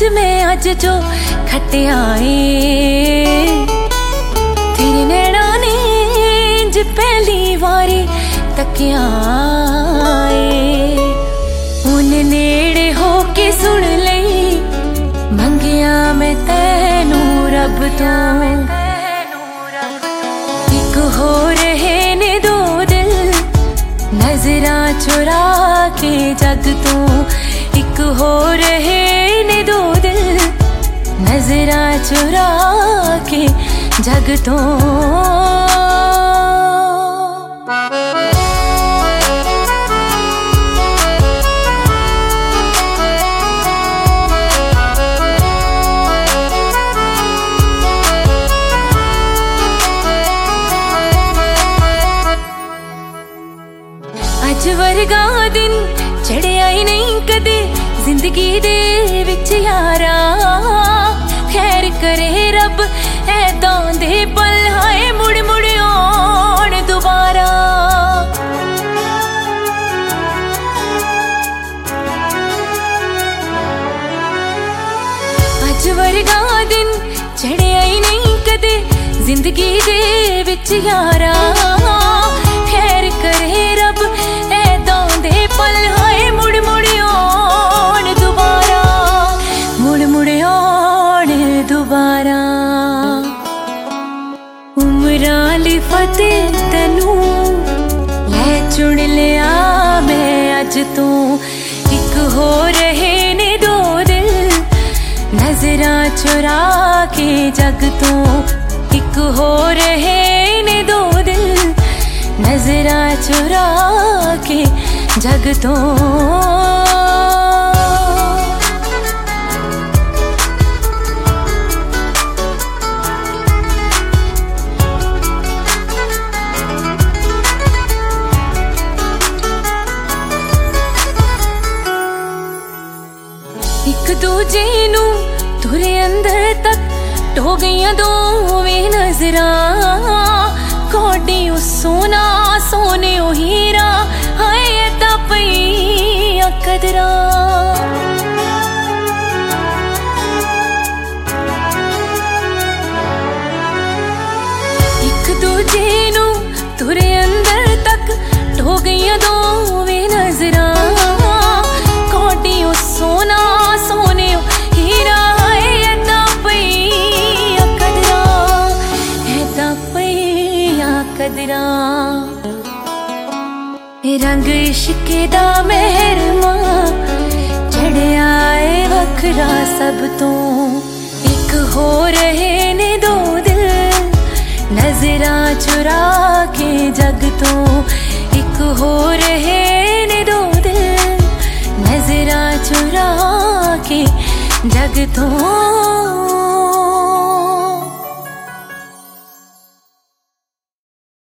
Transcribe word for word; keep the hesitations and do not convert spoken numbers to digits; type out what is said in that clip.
में अज जो खटिया ए तेरे नैना ने ज पहली वारी तकिया ए हुन नेड़े हो के सुन लई मंगिया मैं तैनू रब तो एक हो रहे ने दो दिल नजरा चुरा के जग तो एक हो रहे ने दो दिल नजरा चुरा के जग तो अज वर्गा दिन चढ़िया ही नहीं कदे जिंदगी दे विच यारा खैर करे रब ऐदां दे पल हाए मुड़ मुड़ आउण दोबारा अज वर्गा दिन चढ़िया ही नहीं कदे जिंदगी दे विच यारा खैर करे रब ऐदां दे पल हाए मुड़ मुड़ आउण दोबारा मुड़ मुड़ आउण दोबारा उमरां ली फतेह तैनू लै चुन लिया मैं अज तू एक हो रहे ने दो दिल नजरा चुरा के जग तो एक हो रहे ने दो दिल नजरा चुरा के जग तो एक दूजे नू तुरे अंदर तक ढो गईयां दोवें नजरा कोडी ओ सोना सोने ओ हीरा हाय ऐदा पईया कदरा एक दूजे नू तुरे अंदर तक ढो गईयां दोवें नजरा कोडी ओ सोना सोने ओ हीरा हाय ऐदा पईया कदरा ऐदा पईया कदरा रंग इश्के दा मेहरमा चढ़िया ए वखरा सब तो एक हो रहे ने दो दिल नजरा चुरा के जग तो एक हो रहे ने दो दिल नजरा चुरा के जग तो